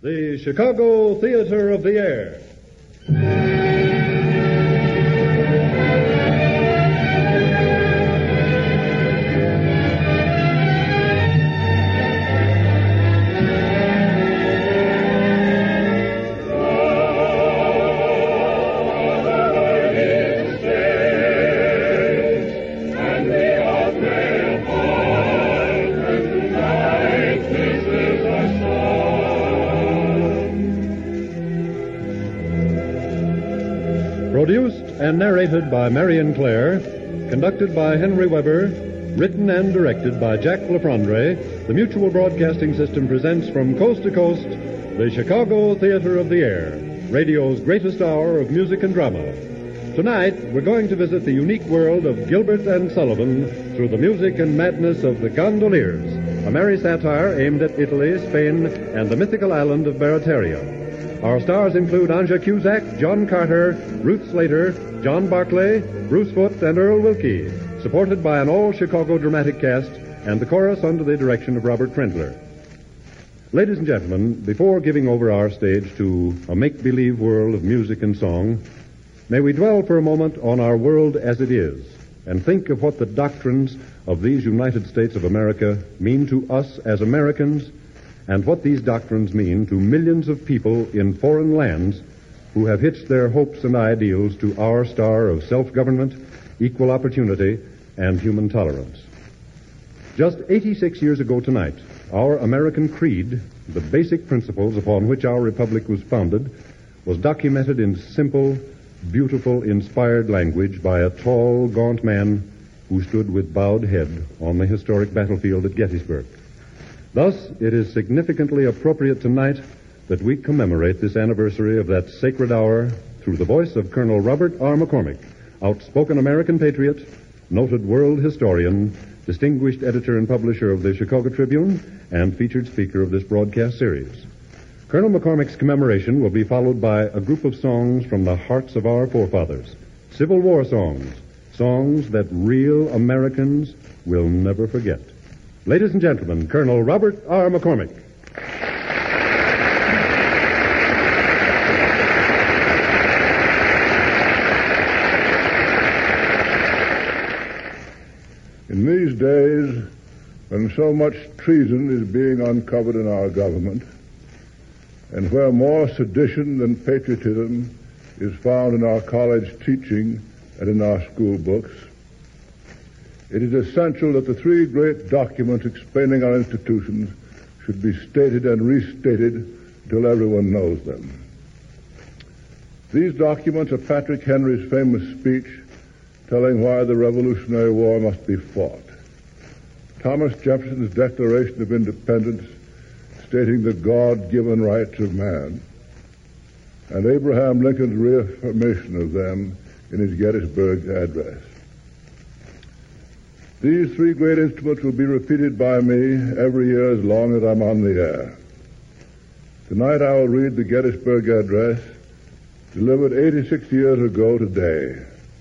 The Chicago Theater of the Air. Produced and narrated by Marion Clare, conducted by Henry Weber, written and directed by Jack LaFrondre, the Mutual Broadcasting System presents from coast to coast the Chicago Theater of the Air, radio's greatest hour of music and drama. Tonight, we're going to visit the unique world of Gilbert and Sullivan through the music and madness of the Gondoliers, a merry satire aimed at Italy, Spain, and the mythical island of Barataria. Our stars include Anja Cusack, John Carter, Ruth Slater, John Barclay, Bruce Foote, and Earl Wilkie, supported by an all-Chicago dramatic cast and the chorus under the direction of Robert Trendler. Ladies and gentlemen, before giving over our stage to a make-believe world of music and song, may we dwell for a moment on our world as it is and think of what the doctrines of these United States of America mean to us as Americans and what these doctrines mean to millions of people in foreign lands who have hitched their hopes and ideals to our star of self-government, equal opportunity, and human tolerance. Just 86 years ago tonight, our American creed, the basic principles upon which our republic was founded, was documented in simple, beautiful, inspired language by a tall, gaunt man who stood with bowed head on the historic battlefield at Gettysburg. Thus, it is significantly appropriate tonight that we commemorate this anniversary of that sacred hour through the voice of Colonel Robert R. McCormick, outspoken American patriot, noted world historian, distinguished editor and publisher of the Chicago Tribune, and featured speaker of this broadcast series. Colonel McCormick's commemoration will be followed by a group of songs from the hearts of our forefathers, Civil War songs, songs that real Americans will never forget. Ladies and gentlemen, Colonel Robert R. McCormick. In these days, when so much treason is being uncovered in our government, and where more sedition than patriotism is found in our college teaching and in our school books, it is essential that the three great documents explaining our institutions should be stated and restated until everyone knows them. These documents are Patrick Henry's famous speech telling why the Revolutionary War must be fought, Thomas Jefferson's Declaration of Independence stating the God-given rights of man, and Abraham Lincoln's reaffirmation of them in his Gettysburg Address. These three great instruments will be repeated by me every year as long as I'm on the air. Tonight I will read the Gettysburg Address delivered 86 years ago today.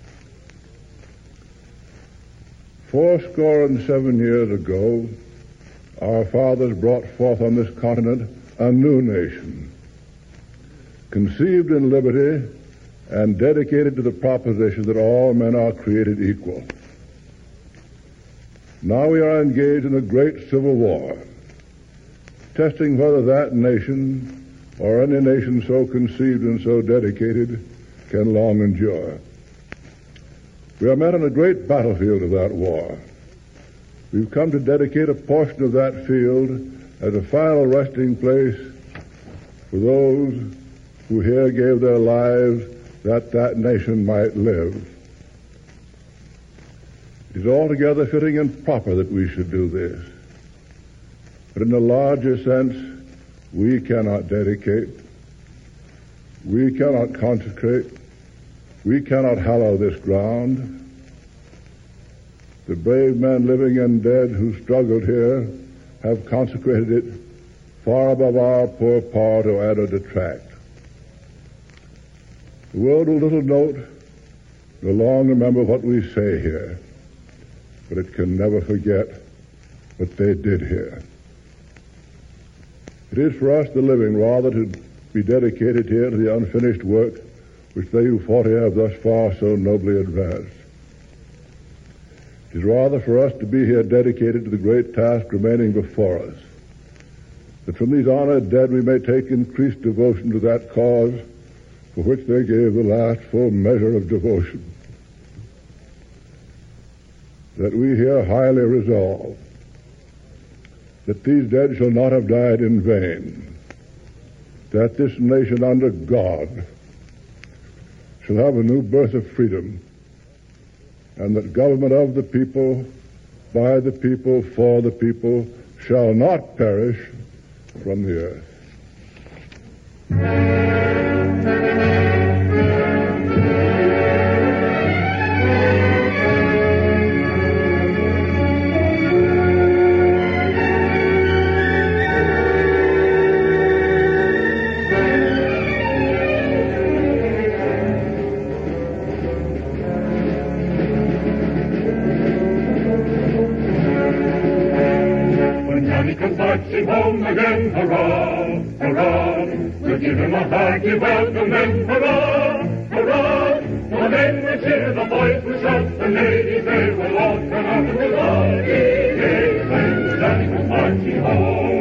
77 years ago, our fathers brought forth on this continent a new nation, conceived in liberty and dedicated to the proposition that all men are created equal. Now we are engaged in a great civil war, testing whether that nation or any nation so conceived and so dedicated can long endure. We are met on a great battlefield of that war. We've come to dedicate a portion of that field as a final resting place for those who here gave their lives that that nation might live. It is altogether fitting and proper that we should do this. But in a larger sense, we cannot dedicate, we cannot consecrate, we cannot hallow this ground. The brave men living and dead who struggled here have consecrated it far above our poor power to add or detract. The world will little note, nor long remember what we say here, but it can never forget what they did here. It is for us, the living, rather to be dedicated here to the unfinished work which they who fought here have thus far so nobly advanced. It is rather for us to be here dedicated to the great task remaining before us, that from these honored dead we may take increased devotion to that cause for which they gave the last full measure of devotion. That we here highly resolve that these dead shall not have died in vain, that this nation under God shall have a new birth of freedom, and that government of the people, by the people, for the people, shall not perish from the earth. Home again, hurrah, hurrah, we'll give him a hearty welcome then, hurrah, hurrah, the men will cheer, the boys will shout, the ladies they will all turn out and will all gay, when Johnny comes marching home.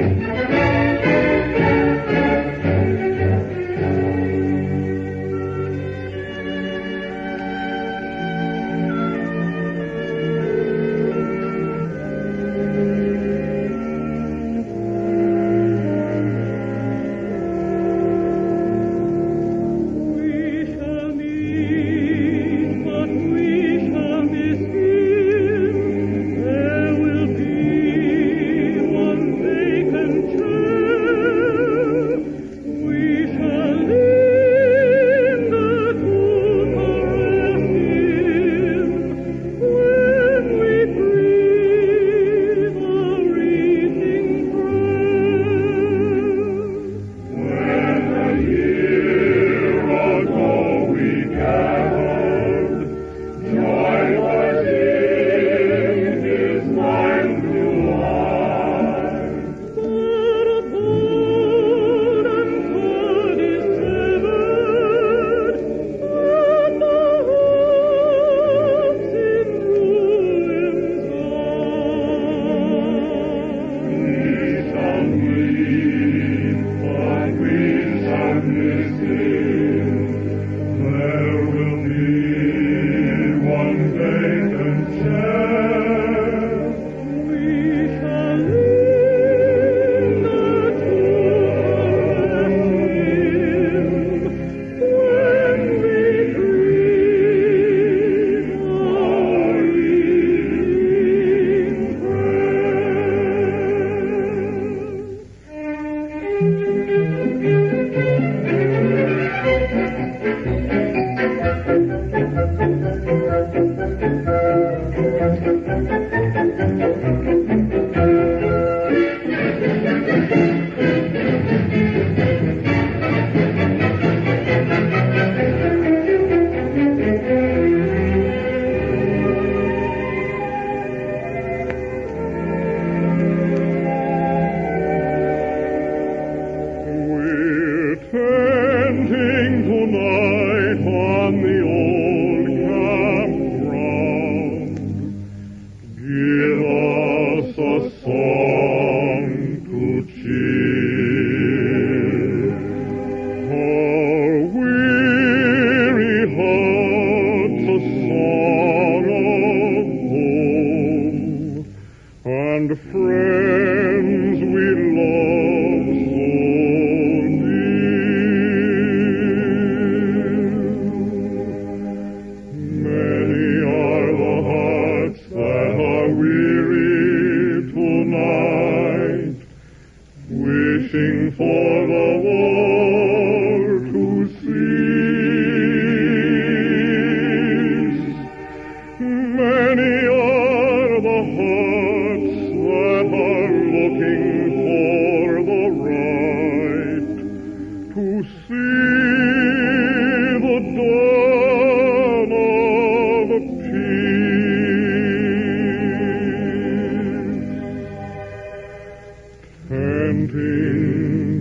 Panting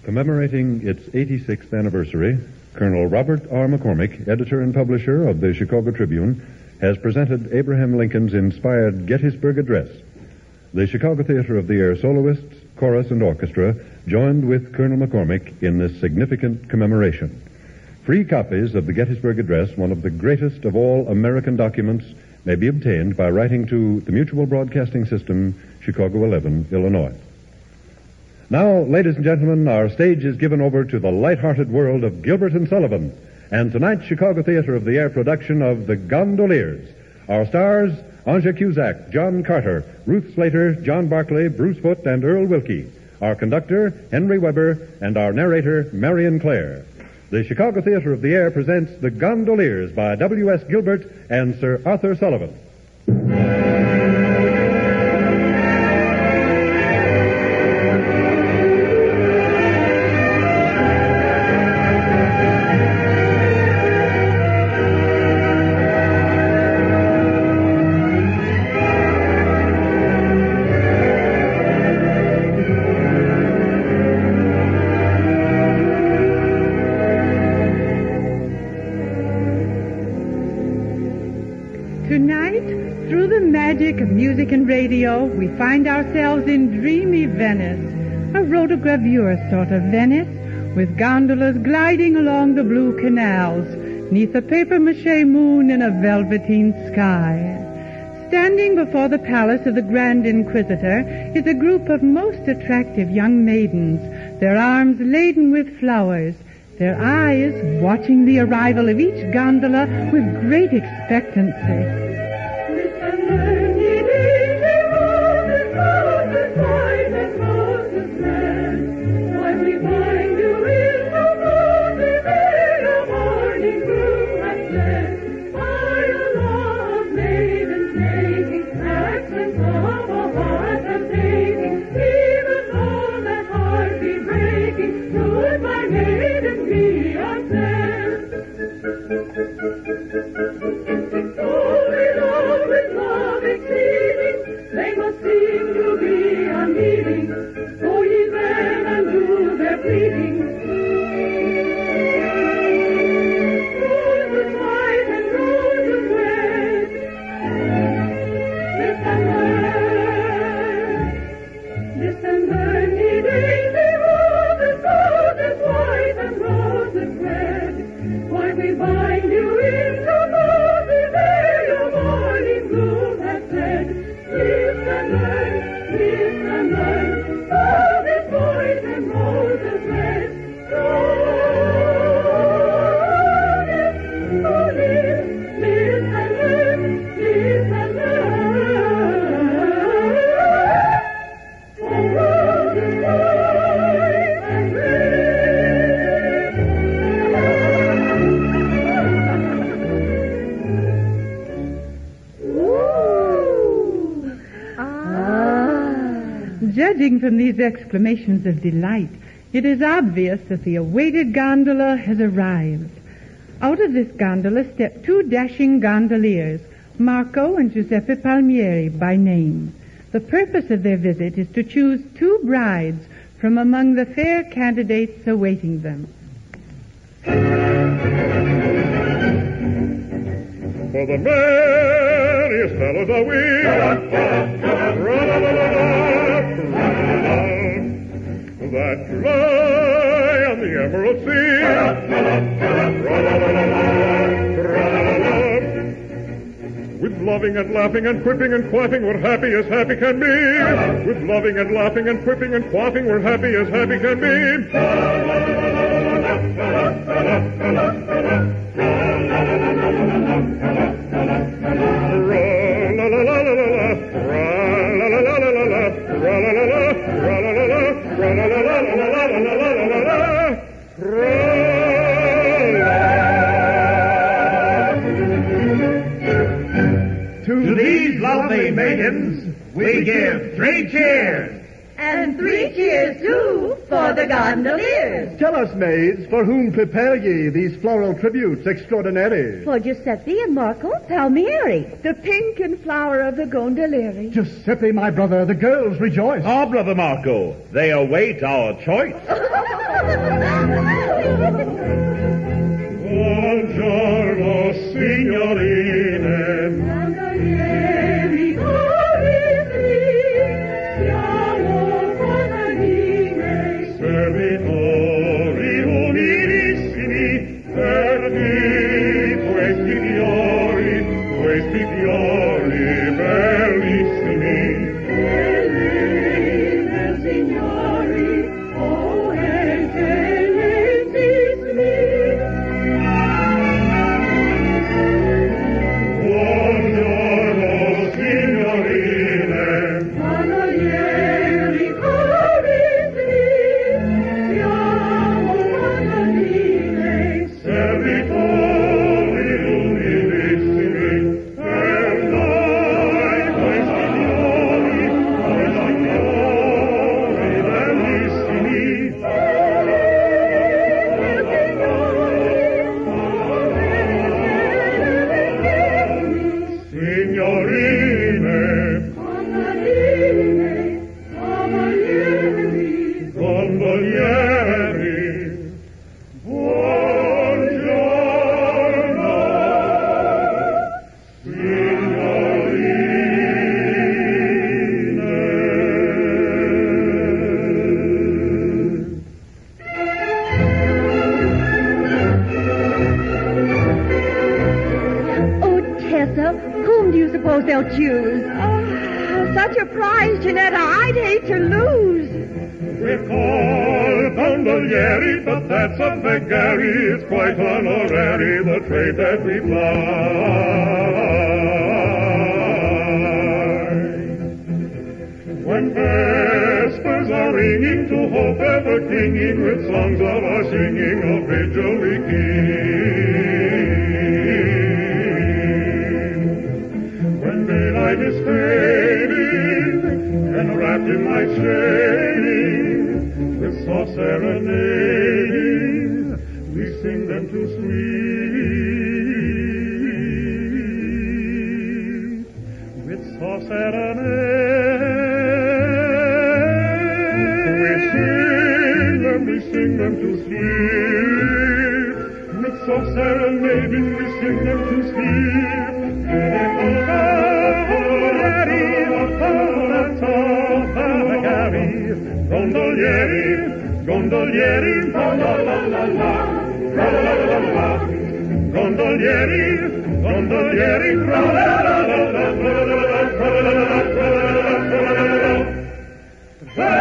Commemorating its 86th anniversary, Colonel Robert R. McCormick, editor and publisher of the Chicago Tribune, has presented Abraham Lincoln's inspired Gettysburg Address. The Chicago Theater of the Air soloists, chorus, and orchestra joined with Colonel McCormick in this significant commemoration. Free copies of the Gettysburg Address, one of the greatest of all American documents, may be obtained by writing to the Mutual Broadcasting System, Chicago 11, Illinois. Now, ladies and gentlemen, our stage is given over to the light-hearted world of Gilbert and Sullivan, and tonight's Chicago Theater of the Air production of The Gondoliers. Our stars, Anja Cusack, John Carter, Ruth Slater, John Barclay, Bruce Foote, and Earl Wilkie. Our conductor, Henry Weber, and our narrator, Marion Clare. The Chicago Theater of the Air presents The Gondoliers by W.S. Gilbert and Sir Arthur Sullivan. Tonight, through the magic of music and radio, we find ourselves in dreamy Venice, a rotogravure sort of Venice, with gondolas gliding along the blue canals, neath a papier-mâché moon in a velveteen sky. Standing before the palace of the Grand Inquisitor is a group of most attractive young maidens, their arms laden with flowers, their eyes watching the arrival of each gondola with great expectancy. Judging from these exclamations of delight, it is obvious that the awaited gondola has arrived. Out of this gondola step two dashing gondoliers, Marco and Giuseppe Palmieri by name. The purpose of their visit is to choose two brides from among the fair candidates awaiting them. For the merriest fellows are we, that lie on the emerald sea, with loving and laughing and quipping and quaffing, we're happy as happy can be. With loving and laughing and quipping and quaffing, we're happy as happy can be. To these lovely maidens, we give 3 cheers. And And 3 cheers, too, for the gondoliers. Tell us, maids, for whom prepare ye these floral tributes extraordinary? For Giuseppe and Marco Palmieri. The pink and flower of the gondolieri. Giuseppe, my brother, the girls rejoice. Our brother Marco, they await our choice. Buongiorno, signorine. Gondolieri, siamo contadine. Servitori umilissimi, per questi fiori bellissimi. Signori, oh, eccellentissimi. Buongiorno, signorine. Gondolieri, siamo contadine. Servitori umilissimi, per noi questi fiori bellissimi. Signorine, gondolieri, buongiorno, signorine. Oh, Tessa, whom do you suppose they'll choose? Oh, such a prize, Janetta, I'd hate to lose. We're called gondolieri, but that's a vagary. It's quite honorary, the trade that we ply. When vespers are ringing, to hope ever clinging, with songs of our singing, a vigil we keep. When daylight is fading, and wrapped in light shading, with soft serenading, we sing them to sleep. With soft serenading, we sing them to sleep. With soft serenading, we sing them to sleep. Gondolieri, gondolieri, la la la la la, la la la la la. Gondolieri, gondolieri, la la la la la, la la la la la.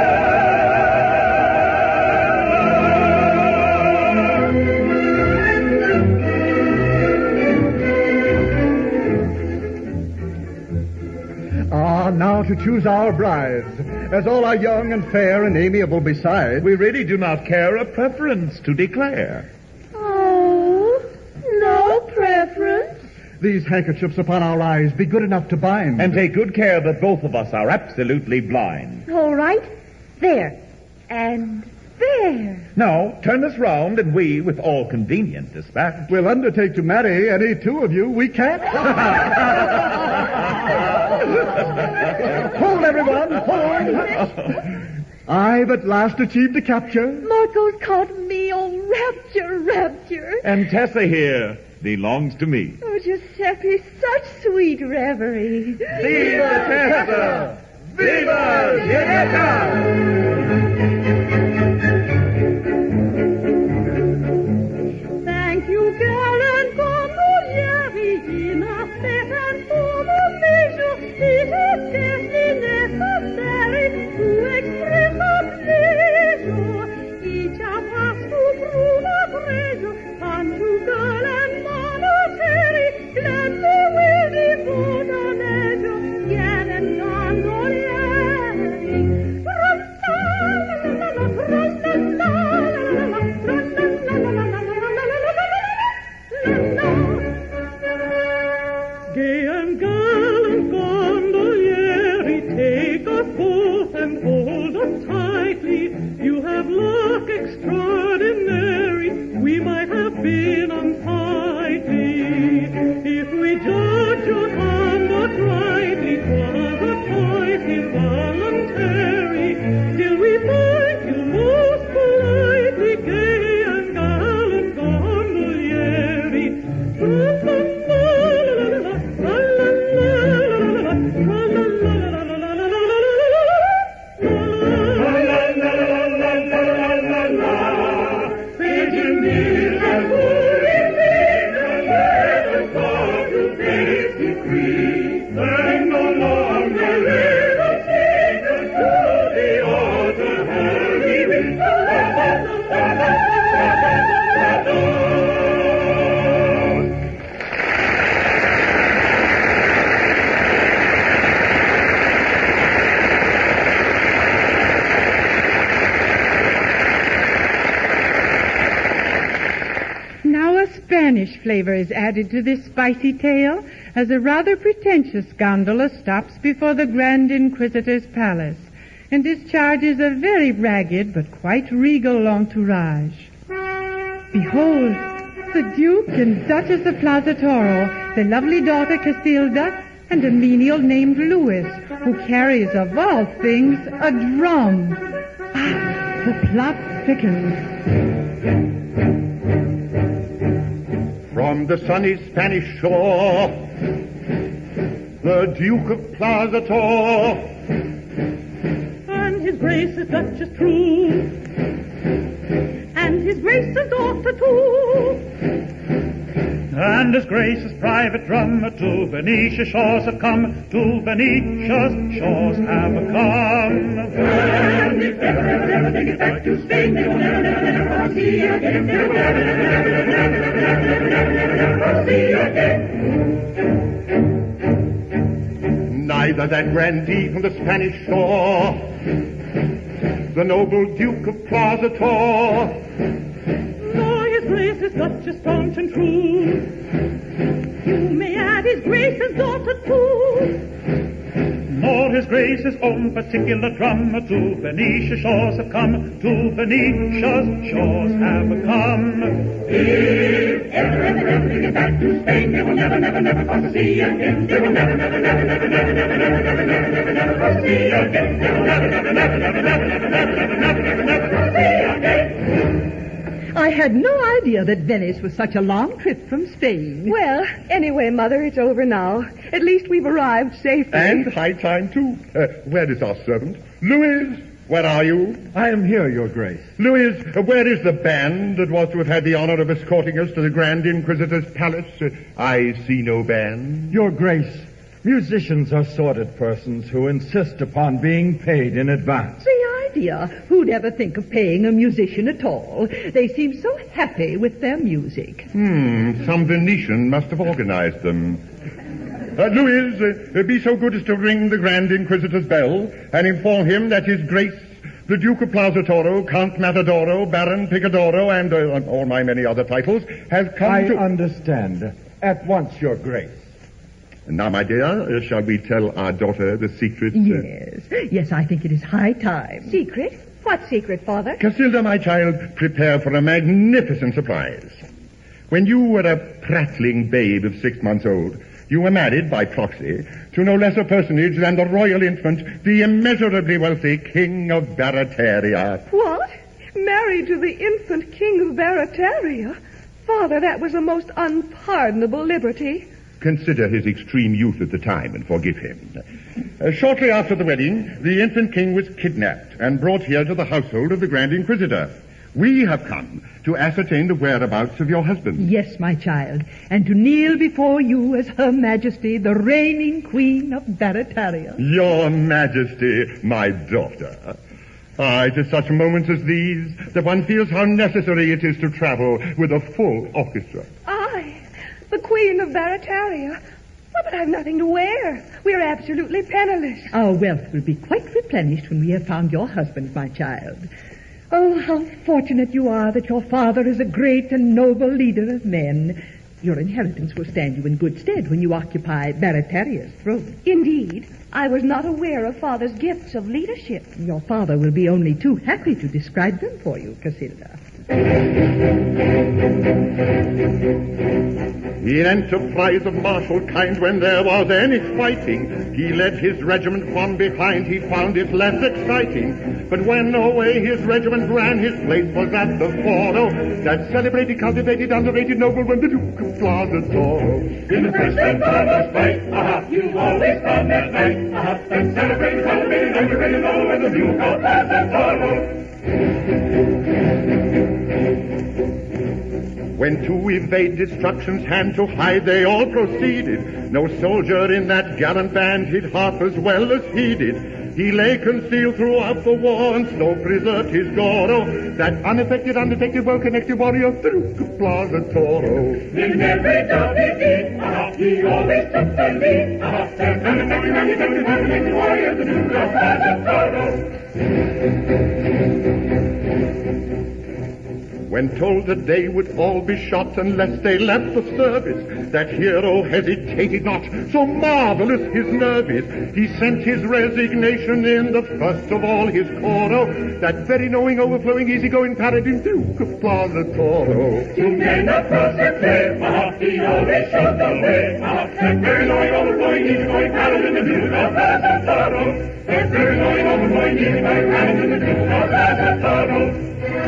Now to choose our brides. As all are young and fair and amiable besides, We really do not care a preference to declare. Oh, no preference. these handkerchiefs upon our eyes be good enough to bind. And take good care that both of us are absolutely blind. All right. There. And there. Now, turn us round, and we, with all convenient dispatch, We'll undertake to marry any two of you we can. Hold, everyone, hold. I've at last achieved the capture. Marco's caught me. Oh, rapture, rapture. and Tessa here belongs to me. Oh, Giuseppe, such sweet reverie. Viva Tessa! Viva Giulietta! Thank you, gallant gondolieri, in a set and form of measure, it is scarcely necessary to express our pleasure. Each of us to prove our treasure, unto girl and monetary, gladly will devote our leisure, gallant gondolieri. Spanish flavor is added to this spicy tale as a rather pretentious gondola stops before the Grand Inquisitor's palace and discharges a very ragged but quite regal entourage. Behold, the Duke and Duchess of Plaza Toro, their lovely daughter Casilda, and a menial named Louis, who carries, of all things, a drum. Ah, the plot thickens. From the sunny Spanish shore, the Duke of Plaza Toro, and His Grace is Duchess true, and His Grace's daughter too, and His Grace's private drummer to Venetia's shores have come, to Venetia's shores have come. And if ever they get back to Spain, they will never see again. They will never see again. Neither that grandee from the Spanish shore, the noble Duke of Plaza Toro, nor His Grace's Duchess staunch and true. You may add His Grace's daughter too, nor His Grace's own particular drummer to Venetia's shores have come, to Venetia's shores have come. If ever they get back to Spain, they will never cross the sea again. They will never cross the sea again. They will never cross the sea again. I had no idea that Venice was such a long trip from Spain. Well, anyway, Mother, it's over now. At least we've arrived safely. And high time, too. Where is our servant? Louis, where are you? I am here, Your Grace. Louis, where is the band that was to have had the honor of escorting us to the Grand Inquisitor's palace? I see no band. Your Grace, musicians are sordid persons who insist upon being paid in advance. The idea! Who'd ever think of paying a musician at all? They seem so happy with their music. Some Venetian must have organized them. Louis, be so good as to ring the Grand Inquisitor's bell and inform him that His Grace, the Duke of Plaza Toro, Count Matadoro, Baron Picadoro, and all my many other titles, has come to... I understand. At once, Your Grace. Now, my dear, shall we tell our daughter the secret? Yes, I think it is high time. Secret? What secret, Father? Casilda, my child, prepare for a magnificent surprise. When you were a prattling babe of 6 months old, you were married by proxy to no less a personage than the royal infant, the immeasurably wealthy King of Barataria. What? Married to the infant King of Barataria? Father, that was a most unpardonable liberty. Consider his extreme youth at the time and forgive him. Shortly after the wedding, the infant king was kidnapped and brought here to the household of the Grand Inquisitor. We have come to ascertain the whereabouts of your husband. Yes, my child, and to kneel before you as Her Majesty, the reigning Queen of Barataria. Your Majesty, my daughter. It is such moments as these that one feels how necessary it is to travel with a full orchestra. I, the Queen of Barataria? Well, but I've nothing to wear. We're absolutely penniless. Our wealth will be quite replenished when we have found your husband, my child. Oh, how fortunate you are that your father is a great and noble leader of men. Your inheritance will stand you in good stead when you occupy Barataria's throne. Indeed, I was not aware of Father's gifts of leadership. Your father will be only too happy to describe them for you, Casilda. In enterprise of martial kind, when there was any fighting, he led his regiment from behind. He found it less exciting. But when away his regiment ran, his place was at the foro. That celebrated, cultivated, underrated nobleman, the Duke of Plaza Toro. In the first and foremost fight, you always found that night. That celebrated, cultivated, underrated nobleman, the Duke of Plaza Toro. When to evade destruction's hand, to hide they all proceeded. No soldier in that gallant band hid half as well as he did. He lay concealed throughout the war and so preserved his Goro, that unaffected, undetected, well-connected warrior, the Duke of Plaza Toro. In every job he did, he always took the lead. That unaffected, undetected, well-connected warrior, the Duke of Plaza Toro. When told that they would all be shot unless they left the service, that hero hesitated not, so marvelous his nerve is. He sent his resignation in the first of all his coro, that very knowing, overflowing, easygoing paladin Duke of Parlatoro. To men across the cliff, he always showed the way. That very knowing, overflowing, easygoing paladin the Duke of Parlatoro. That very knowing, overflowing, easygoing paladin the Duke of Parlatoro.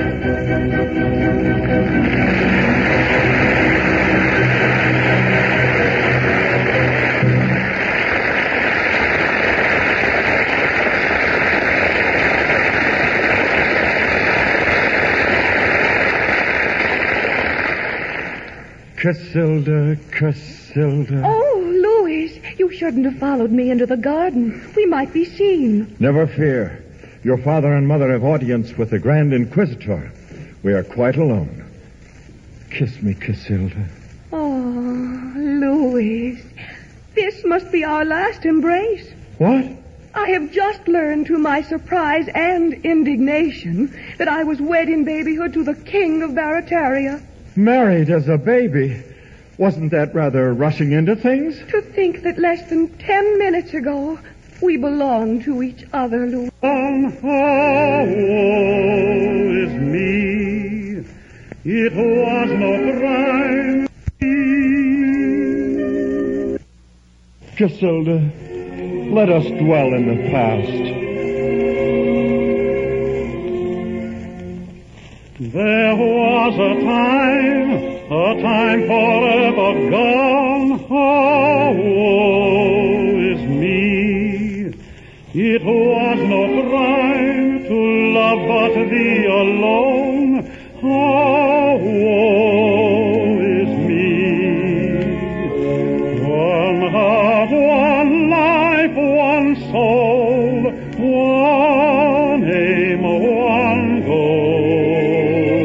Casilda, Casilda. Oh, Louis, you shouldn't have followed me into the garden. We might be seen. Never fear. Your father and mother have audience with the Grand Inquisitor. We are quite alone. Kiss me, Casilda. Oh, Louis, this must be our last embrace. What? I have just learned to my surprise and indignation that I was wed in babyhood to the King of Barataria. Married as a baby? Wasn't that rather rushing into things? To think that less than 10 minutes ago, we belonged to each other, Louis. Oh, woe is me. It was no crime. Casilda, let us dwell in the past. There was a time forever gone. Oh, woe is me. It was no crime to love but thee alone. Oh, woe is me. One heart, one life, one soul, one aim, one goal.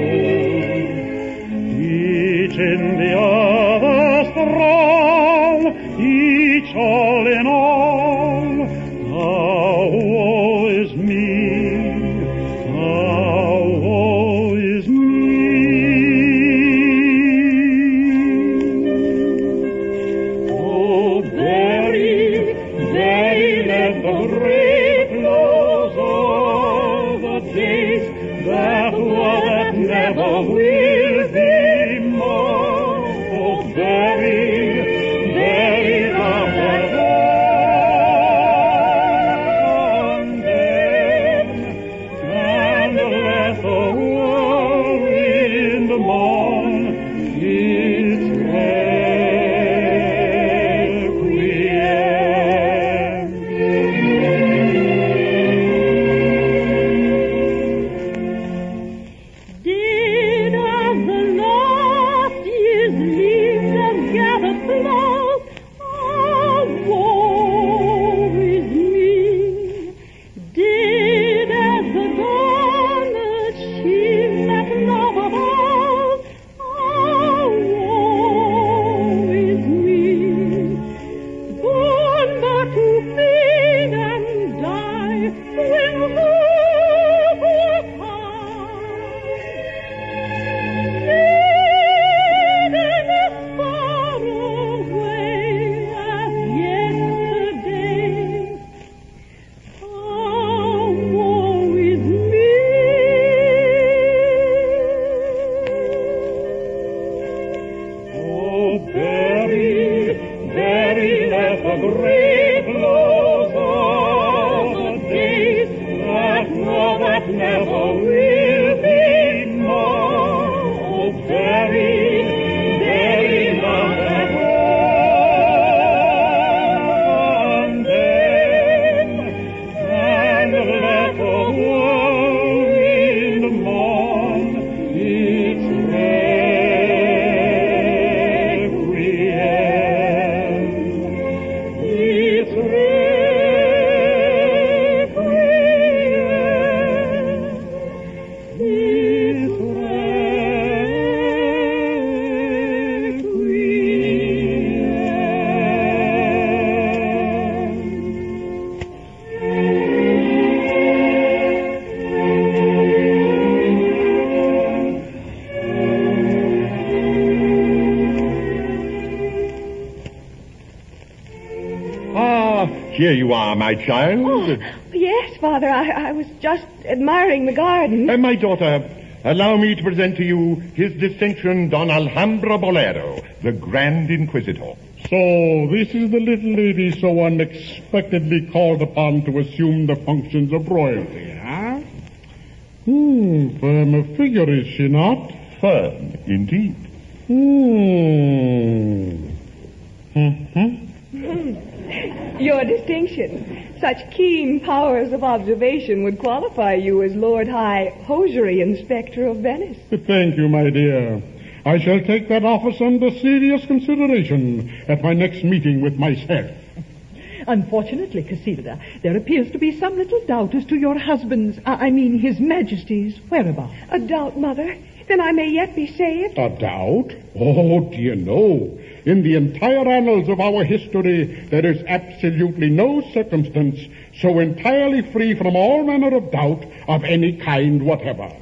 Each in the other's thrall, each all in all. Ah, woe is me. Ah, woe is me. Oh, bury, bury, let the grave close all the days that were, that never will be more. Oh, bury, bury the dead and let the whirlwind mourn its Did as the last year's leaves have gathered close, ah, woe is me. Did as the garnet sheaves that love of all, ah, woe is me. Born but to fade and die, when hope was high. Fading as far away as yesterday. Ah, woe is me. Oh, bury, bury, let the grave close all the days that were, that never will be more. Oh, bury, bury the dead one day, and let the whirlwind mourn its requiem. Its requiem. here you are, my child. Oh, yes, Father. I was just admiring the garden. My daughter, allow me to present to you His Distinction Don Alhambra Bolero, the Grand Inquisitor. So, this is the little lady so unexpectedly called upon to assume the functions of royalty, huh? Firm of figure, is she not? Firm, indeed. Your distinction. Such keen powers of observation would qualify you as Lord High Hosiery Inspector of Venice. Thank you, my dear. I shall take that office under serious consideration at my next meeting with myself. Unfortunately, Casilda, there appears to be some little doubt as to your husband's, His Majesty's whereabouts. A doubt, Mother? Then I may yet be saved? A doubt? Oh, dear, no. In the entire annals of our history, there is absolutely no circumstance so entirely free from all manner of doubt of any kind whatever.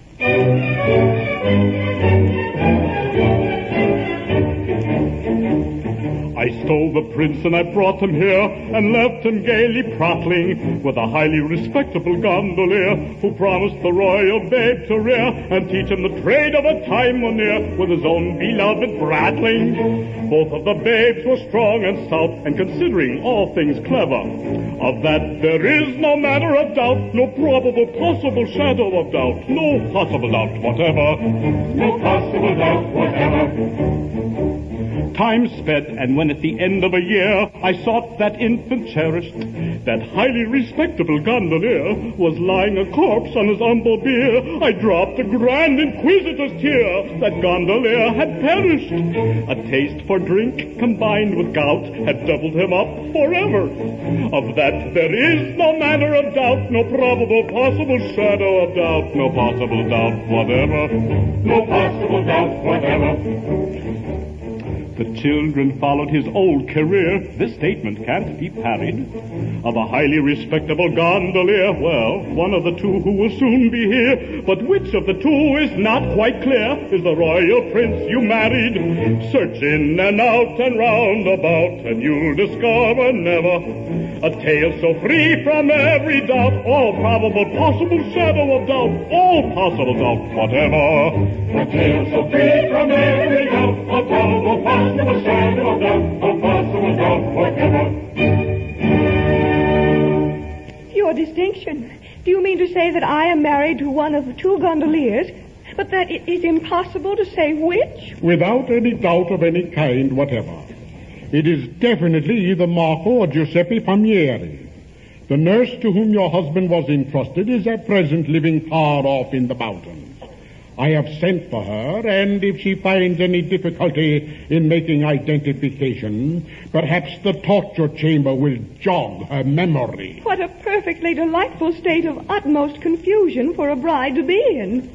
I stole the prince and I brought him here and left him gaily prattling with a highly respectable gondolier who promised the royal babe to rear and teach him the trade of a time when near with his own beloved Bratling. Both of the babes were strong and stout and considering all things clever. Of that there is no manner of doubt, no probable possible shadow of doubt, no possible doubt whatever. No possible doubt whatever. Time sped, and when at the end of a year I sought that infant cherished, that highly respectable gondolier was lying a corpse on his humble bier, I dropped a grand inquisitor's tear. That gondolier had perished. A taste for drink combined with gout had doubled him up forever. Of that there is no manner of doubt, no probable possible shadow of doubt, no possible doubt whatever. No possible doubt whatever. The children followed his old career. This statement can't be parried. Of a highly respectable gondolier, well, one of the two who will soon be here. But which of the two is not quite clear is the royal prince you married. Search in and out and round about, and you'll discover never a tale so free from every doubt, all probable possible shadow of doubt, all possible doubt whatever. A tale so free from every doubt, all probable possible shadow of doubt, all possible doubt whatever. Your distinction. Do you mean to say that I am married to one of the two gondoliers, but that it is impossible to say which? Without any doubt of any kind whatever. It is definitely either Marco or Giuseppe Palmieri. The nurse to whom your husband was entrusted is at present living far off in the mountains. I have sent for her, and if she finds any difficulty in making identification, perhaps the torture chamber will jog her memory. What a perfectly delightful state of utmost confusion for a bride to be in.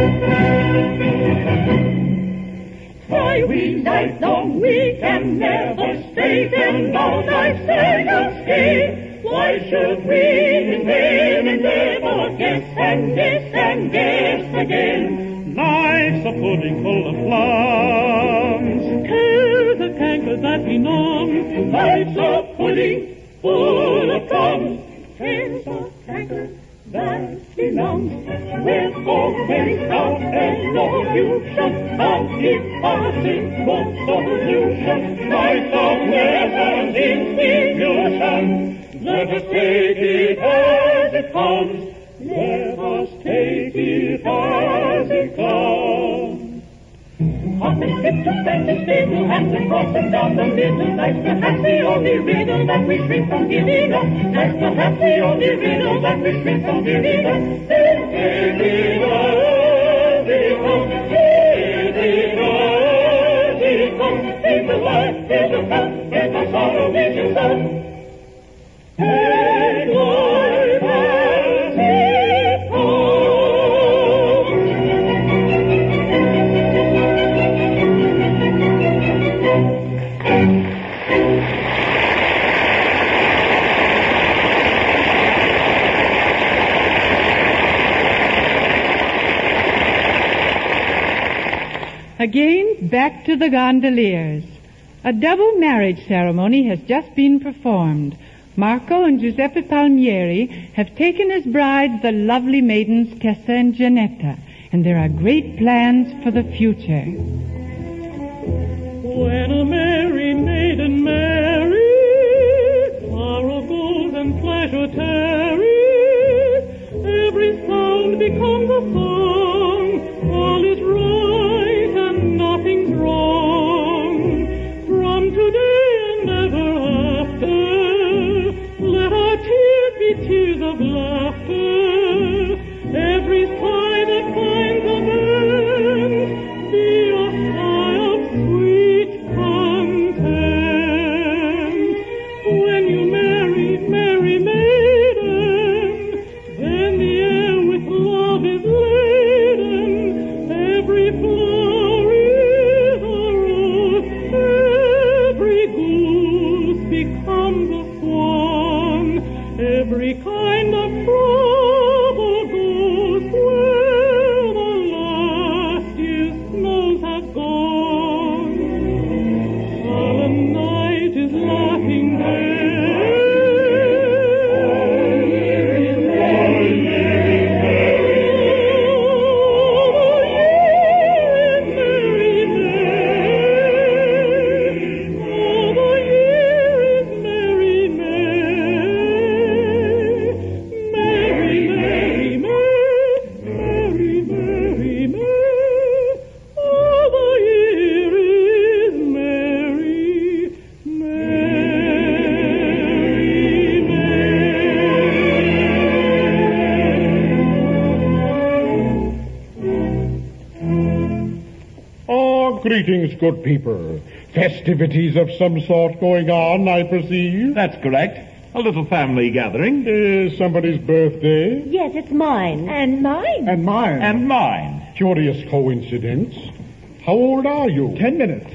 Why we night long we can never stay, then all night sail and stay. Why should we in vain endeavor guess and guess and guess again? Life's a pudding full of plums. Tear the canker that we numb. Life's a pudding full of plums. Tears a canker that we numb. With all without elocution, and if passing for solution, life's a pleasant institution. Let us take it as it comes. Let us take it as it comes. Hop and skip to fancy stable, and to cross and down the middle. That's perhaps the only riddle that we shrink from giving up. That's perhaps the only riddle that we shrink from giving up. Then take it as it comes. Take it as it comes. Take the life, take the cup, take the sorrow, take your son. Take life as it comes. Again, back to the gondoliers. A double marriage ceremony has just been performed. Marco and Giuseppe Palmieri have taken as brides the lovely maidens Tessa and Janetta, and there are great plans for the future. When a merry maiden marry, far of gold and pleasure tarry, every sound becomes a song, all is right and nothing's wrong. From today and ever after, let our tears be tears of laughter, every sigh that finds a vent, be a sigh of sweet content. When you marry, merry maiden, then the air with love is laden, every flower is a rose, every goose becomes a swan, every kind of trouble goes where the last year's snows have gone. Solemn night is laughing day. Greetings, good people. Festivities of some sort going on, I perceive. That's correct. A little family gathering. Somebody's birthday. Yes, it's mine. And mine. And mine. And mine. Curious coincidence. How old are you? 10 minutes.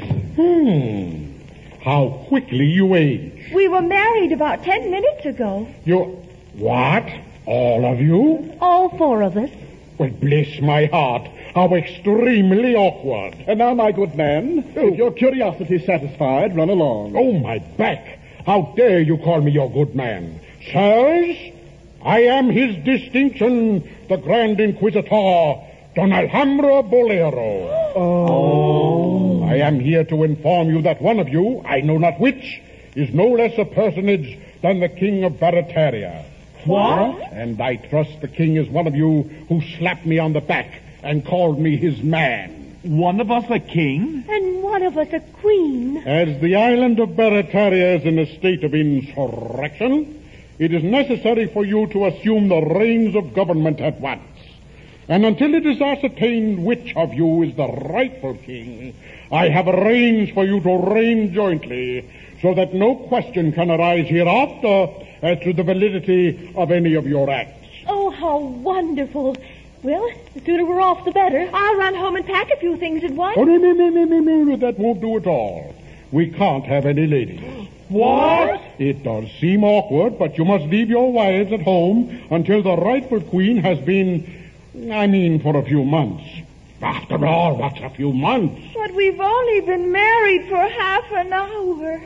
How quickly you age. We were married about 10 minutes ago. What? All of you? All four of us. Well, bless my heart. How extremely awkward. And now, my good man, if your curiosity is satisfied, run along. Oh, my back. How dare you call me your good man? Sirs, I am his distinction, the Grand Inquisitor, Don Alhambra Bolero. Oh. I am here to inform you that one of you, I know not which, is no less a personage than the King of Barataria. What? And I trust the king is one of you who slapped me on the back and called me his man. One of us a king? And one of us a queen. As the island of Barataria is in a state of insurrection, it is necessary for you to assume the reins of government at once. And until it is ascertained which of you is the rightful king, I have arranged for you to reign jointly, so that no question can arise hereafter as to the validity of any of your acts. Oh, how wonderful. Well, the sooner we're off, the better. I'll run home and pack a few things at once. Oh, no, that won't do at all. We can't have any ladies. What? It does seem awkward, but you must leave your wives at home until the rightful queen has been, for a few months. After all, what's a few months? But we've only been married for half an hour.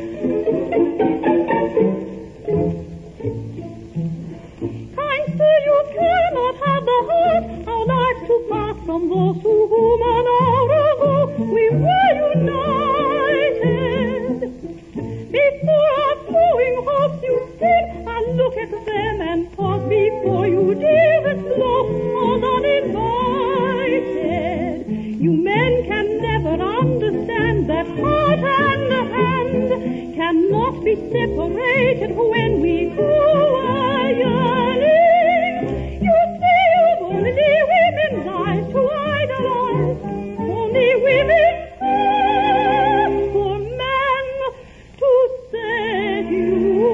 Kind sir, you cannot have the heart our lives to part from those to whom an hour ago we were united. Before our flowing hopes you stood and look at them and pause before you dare the slow on uninvited. You men can never understand that heart and hand cannot be separated when we grow a yearning. You say you've only women's eyes to idolize, only women's eyes for men to set you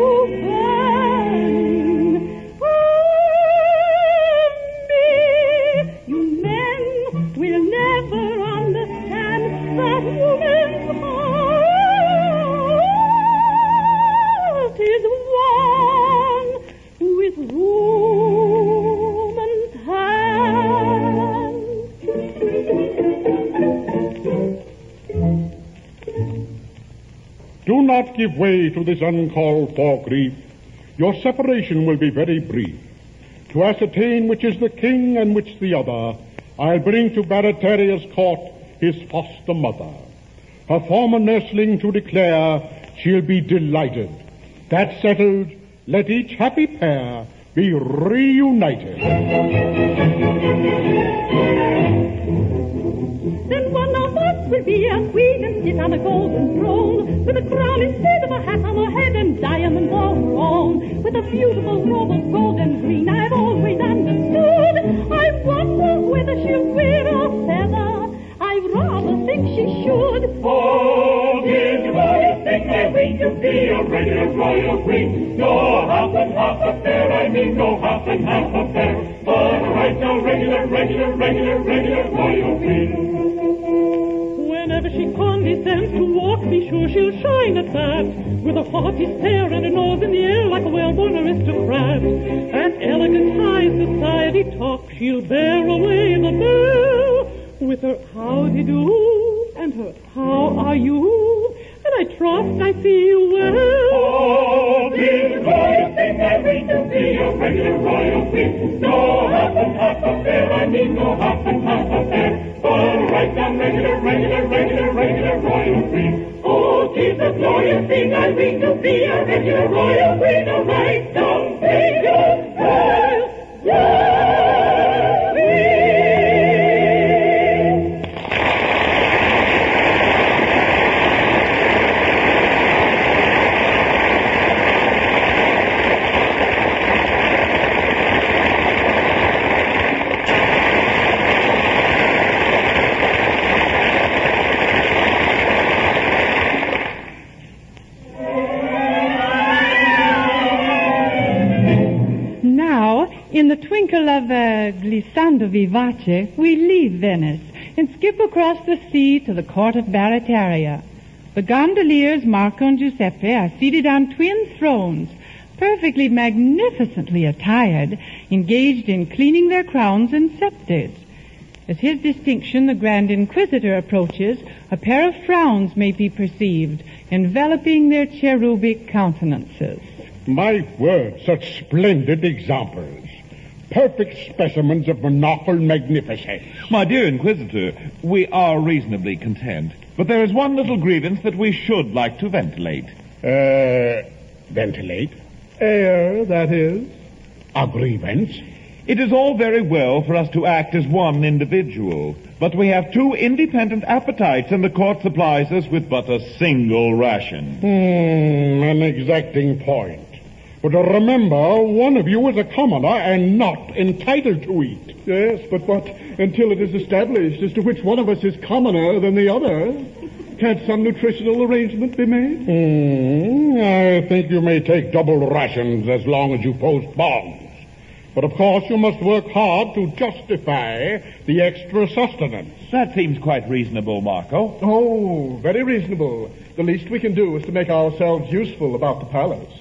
burning. Me, you men will never understand that woman's heart is one with woman's hand. Do not give way to this uncalled for grief. your separation will be very brief. To ascertain which is the king and which the other, I'll bring to Barateria's court his foster mother. Her former nursling to declare she'll be delighted. That settled, let each happy pair be reunited. Then one of us will be a queen and sit on a golden throne, with a crown instead of a hat on her head and diamonds all her own, with a beautiful robe of gold and green. I've always understood. I wonder whether she'll wear a feather. I rather think she should. Oh, here's the royal thing, I mean to be a regular royal queen. No half and half affair, I mean no half and half affair. But right now, regular royal queen. Whenever she condescends to walk, be sure she'll shine at that, with a haughty stare and a nose in the air like a well-born aristocrat. At elegant high society talk, she'll bear away the bell, with her howdy-do and her how are you, and I trust I see you well. Oh, here's the royal thing, I mean to be a regular royal queen. No half and half affair, I mean no half and half affair. But right down regular royal queen. Oh, she's a glorious thing, I mean to be a regular royal queen. A right down regular royal queen. In the twinkle of a glissando vivace, we leave Venice and skip across the sea to the court of Barataria. The gondoliers, Marco and Giuseppe, are seated on twin thrones, perfectly magnificently attired, engaged in cleaning their crowns and scepters. As his distinction, the Grand Inquisitor, approaches, a pair of frowns may be perceived, enveloping their cherubic countenances. My word, such splendid examples. Perfect specimens of monocle magnificence. My dear Inquisitor, we are reasonably content, but there is one little grievance that we should like to ventilate. Ventilate? That is? A grievance? It is all very well for us to act as one individual, but we have two independent appetites, and the court supplies us with but a single ration. An exacting point. But remember, one of you is a commoner and not entitled to eat. Yes, but until it is established as to which one of us is commoner than the other, can't some nutritional arrangement be made? I think you may take double rations as long as you post bonds. But of course you must work hard to justify the extra sustenance. That seems quite reasonable, Marco. Oh, very reasonable. The least we can do is to make ourselves useful about the palace.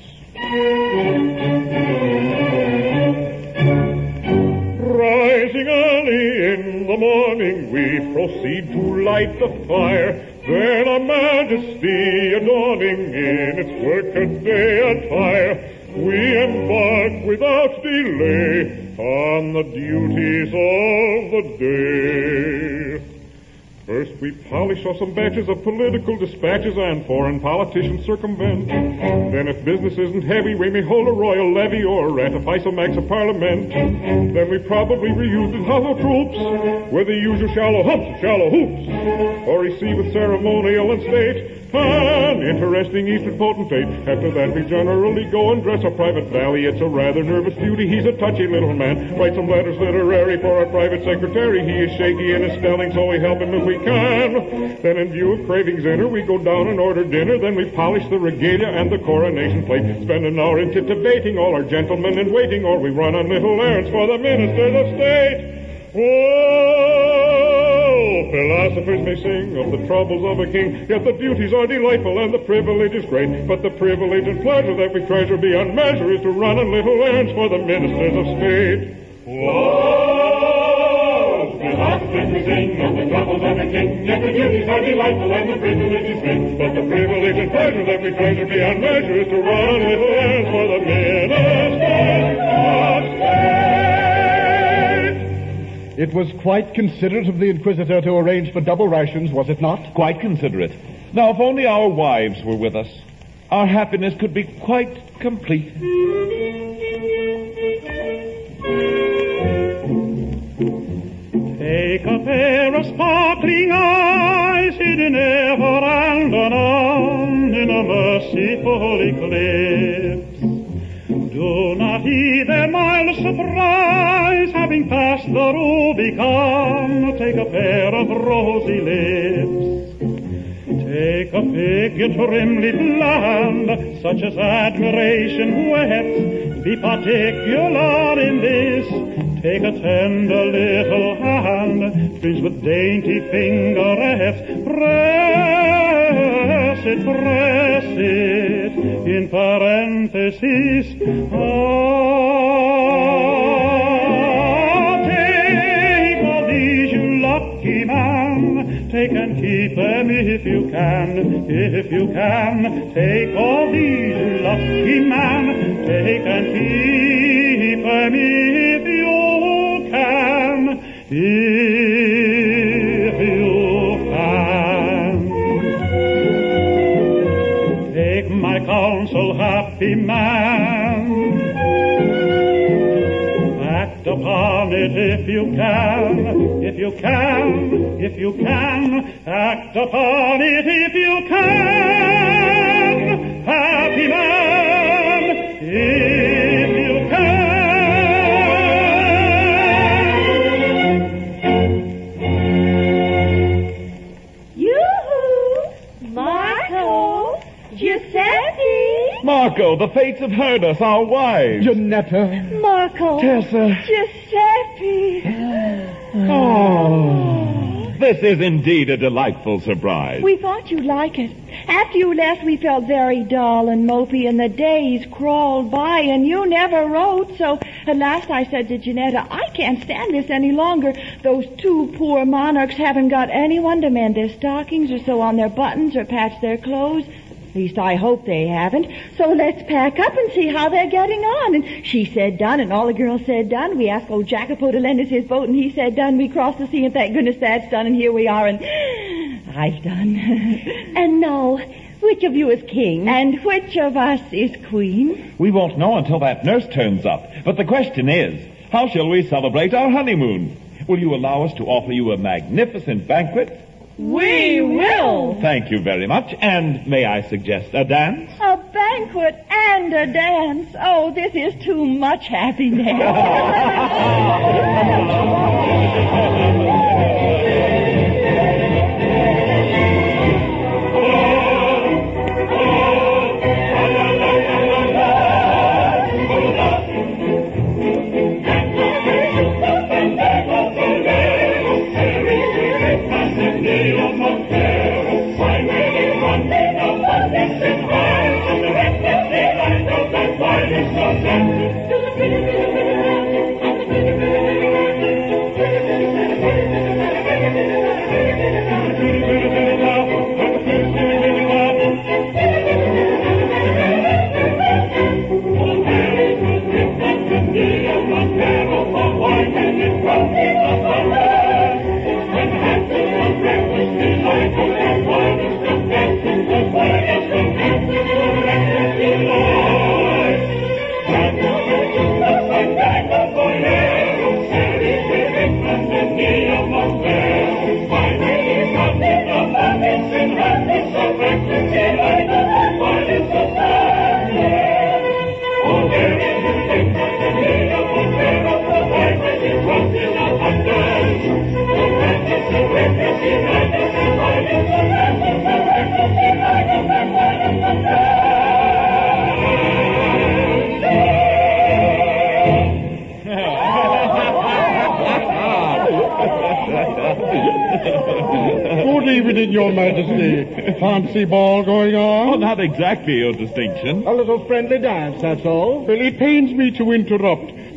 Rising early in the morning, we proceed to light the fire. Then our Majesty, adorning in its workaday attire, we embark without delay on the duties of the day. First we polish off some batches of political dispatches and foreign politicians circumvent. Then if business isn't heavy, we may hold a royal levy or ratify some acts of parliament. Then we probably reuse the hollow troops with the usual shallow humps, shallow hoops, or receive with ceremonial and state an interesting Eastern potentate. After that we generally go and dress our private valley. It's a rather nervous duty. He's a touchy little man. Write some letters literary for our private secretary. He is shaky in his spelling, so we help him if we can. Then in view of cravings inner, we go down and order dinner. Then we polish the regalia and the coronation plate. Spend an hour in titivating all our gentlemen in waiting, or we run on little errands for the ministers of state. Oh, philosophers may sing of the troubles of a king, yet the duties are delightful and the privilege is great. But the privilege and pleasure that we treasure beyond measure is to run on little errands for the ministers of state. Whoa! Philosophers may sing of the troubles of a king, yet the duties are delightful and the privilege is great. But the privilege and pleasure that we treasure beyond measure is to run on little errands for the minister of state. It was quite considerate of the Inquisitor to arrange for double rations, was it not? Quite considerate. Now, if only our wives were with us, our happiness could be quite complete. Take a pair of sparkling eyes, hidden ever and anon in a merciful eclipse. Do not heed their mild surprise, having passed the Rubicon. Take a pair of rosy lips. Take a figure trimly planned, such as admiration whets. Be particular in this. Take a tender little hand, fringed with dainty fingerets. Press it, in parentheses. Take all these, you lucky man. Take and keep them if you can, if you can. Take all these, you lucky man. Take and keep them if you can, if you can. Take my counsel, happy man. Act upon it if you can, if you can, if you can. Act upon it if you can, happy man, if you can. Marco, the fates have heard us, our wives. Janetta. Marco. Tessa. Giuseppe. Oh. This is indeed a delightful surprise. We thought you'd like it. After you left, we felt very dull and mopey, and the days crawled by, and you never wrote. So at last I said to Janetta, I can't stand this any longer. Those two poor monarchs haven't got anyone to mend their stockings or sew on their buttons or patch their clothes. At least I hope they haven't. So let's pack up and see how they're getting on. And she said done, and all the girls said done. We asked old Jacopo to lend us his boat, and he said done. We crossed the sea, and thank goodness that's done, and here we are, and I've done. And now, which of you is king? And which of us is queen? We won't know until that nurse turns up. But the question is, how shall we celebrate our honeymoon? Will you allow us to offer you a magnificent banquet? We will. Thank you very much. And may I suggest a dance? A banquet and a dance. Oh, this is too much happiness. Good evening, Your Majesty. Fancy ball going on? Oh, not exactly, Your Distinction. A little friendly dance, that's all. Well, it pains me to interrupt,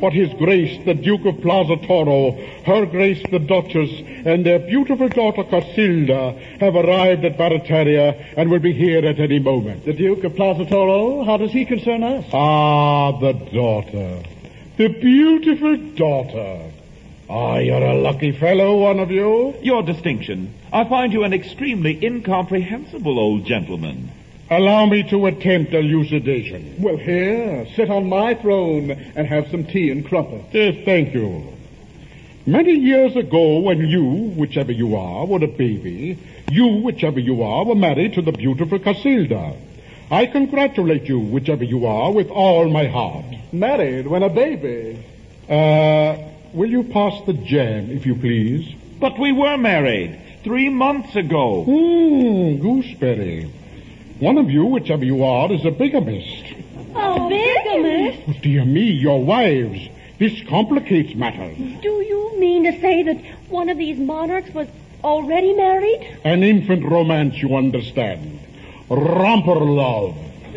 what His Grace the Duke of Plaza Toro, Her Grace the Duchess, and their beautiful daughter Casilda have arrived at Barataria and will be here at any moment. The Duke of Plaza Toro, how does he concern us? Ah, the daughter. The beautiful daughter. Ah, you're a lucky fellow, one of you. Your distinction. I find you an extremely incomprehensible old gentleman. Allow me to attempt elucidation. Well, here, sit on my throne and have some tea and crumpets. Yes, thank you. Many years ago, when you, whichever you are, were a baby, you, whichever you are, were married to the beautiful Casilda. I congratulate you, whichever you are, with all my heart. Married when a baby? Will you pass the jam, if you please? But we were married 3 months ago. Gooseberry. One of you, whichever you are, is a bigamist. Oh, bigamist? Oh, dear me, your wives. This complicates matters. Do you mean to say that one of these monarchs was already married? An infant romance, you understand. Romper love.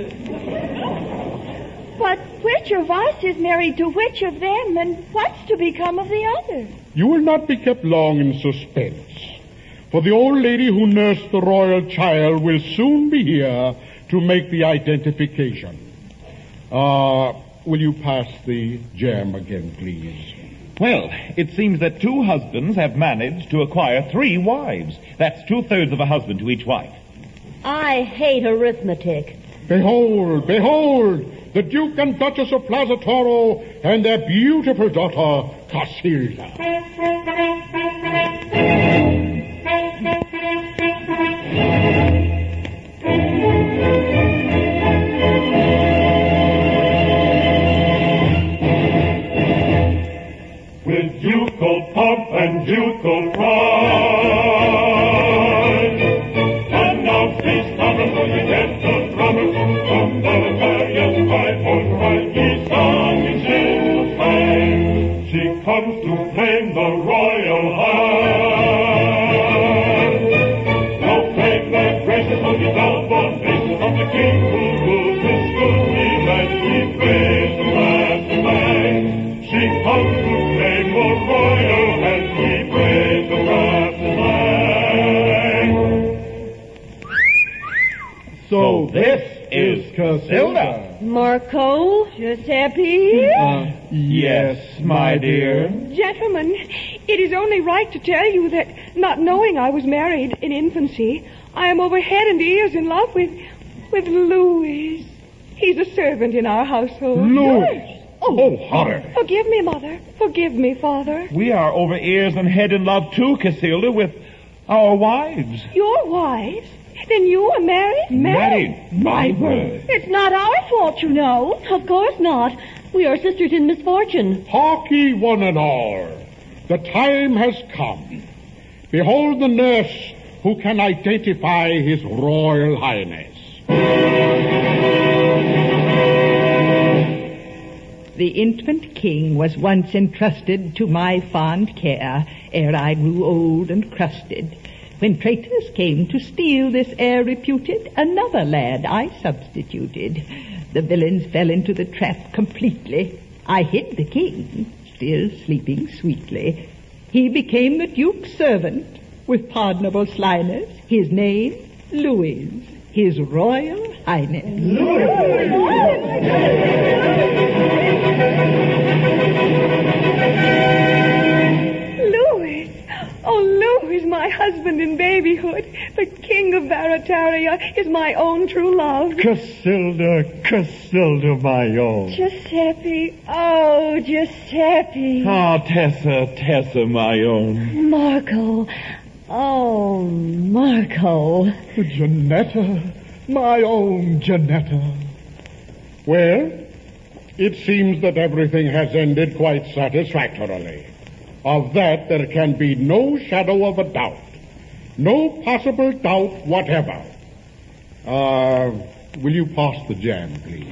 But which of us is married to which of them, and what's to become of the other? You will not be kept long in suspense. For the old lady who nursed the royal child will soon be here to make the identification. Will you pass the jam again, please? Well, it seems that 2 husbands have managed to acquire 3 wives. That's 2/3 of a husband to each wife. I hate arithmetic. Behold, behold, the Duke and Duchess of Plaza Toro and their beautiful daughter, Casilda. With ducal pomp and ducal pride, and now please come and the gentle drummers from Barataria's high old right, he sung in gentle time. She comes to claim the royal hand. No claim that graces will be down for faces of the king who rules his good that we praise the master man. She comes to claim the royal hand, we praise the master man. So this is Casilda. Marco? Giuseppe? Yes, my dear. Gentlemen, it is only right to tell you that, not knowing I was married in infancy, I am over head and ears in love with Louis. He's a servant in our household. Louis? Oh, horror. Forgive me, Mother. Forgive me, Father. We are over ears and head in love too, Casilda, with our wives. Your wives? Then you are married? Married? My word. It's not our fault, you know. Of course not. We are sisters in misfortune. Hark ye, one and all. The time has come. Behold the nurse who can identify His Royal Highness. The infant king was once entrusted to my fond care, ere I grew old and crusted. When traitors came to steal this heir reputed, another lad I substituted. The villains fell into the trap completely. I hid the king, still sleeping sweetly. He became the duke's servant, with pardonable slyness. His name, Louis, His Royal Highness. Louis! Oh, Louis, my husband in babyhood, the king of Barataria, is my own true love. Casilda, Casilda, my own. Giuseppe. Oh, Giuseppe. Ah, Tessa, my own. Marco. Oh, Marco. Janetta, my own Janetta. Well, it seems that everything has ended quite satisfactorily. Of that there can be no shadow of a doubt. No possible doubt whatever. Will you pass the jam, please?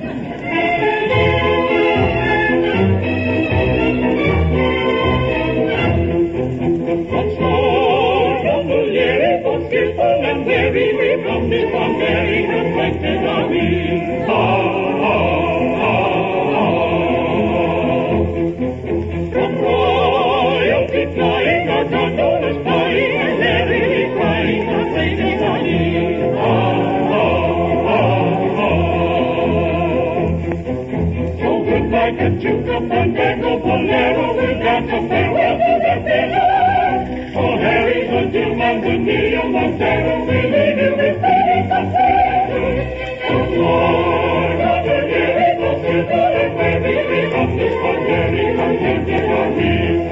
Once more, young Moliere, both skillful and merry, we from this one very reflected are we. our gondolas flying, and merrily crying, our baby Connie. So goodbye, Cachuca, Fandango, Bolero, we'll dance a farewell to the fellow. Oh, Harry, until Manzanillo, Montero, we leave you with feelings of pleasure. Oh, Lord, another year it will still go and merry, we love this one very contented are we.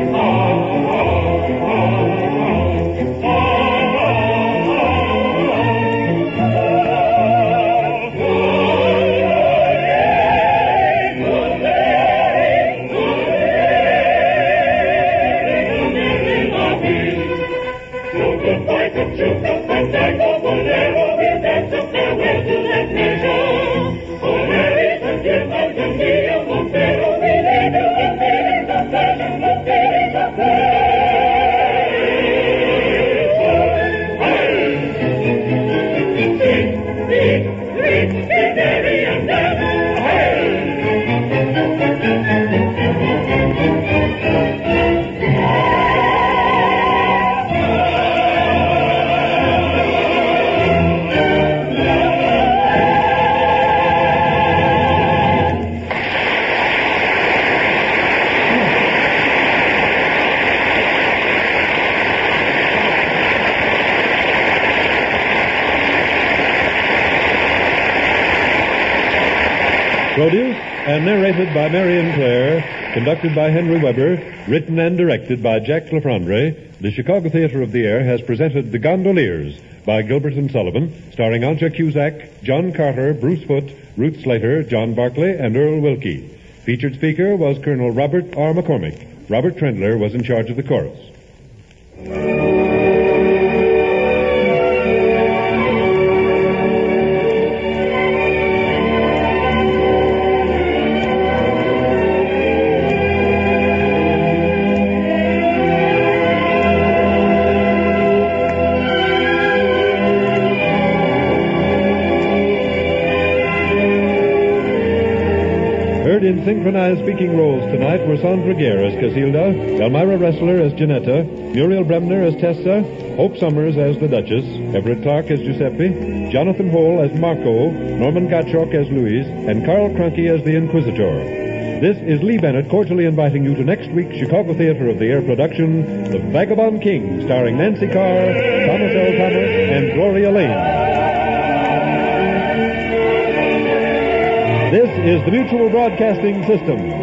Produced and narrated by Marion Clare, conducted by Henry Weber, written and directed by Jack Lafrandre, the Chicago Theater of the Air has presented The Gondoliers by Gilbert and Sullivan, starring Anja Cusack, John Carter, Bruce Foote, Ruth Slater, John Barclay, and Earl Wilkie. Featured speaker was Colonel Robert R. McCormick. Robert Trendler was in charge of the chorus. In synchronized speaking roles tonight were Sandra Guerre as Casilda, Elmira Ressler as Janetta, Muriel Bremner as Tessa, Hope Summers as the Duchess, Everett Clark as Giuseppe, Jonathan Hole as Marco, Norman Gottschalk as Louise, and Carl Cronke as the Inquisitor. This is Lee Bennett cordially inviting you to next week's Chicago Theater of the Air production, The Vagabond King, starring Nancy Carr, Thomas L. Thomas, and Gloria Lane. This is the Mutual Broadcasting System.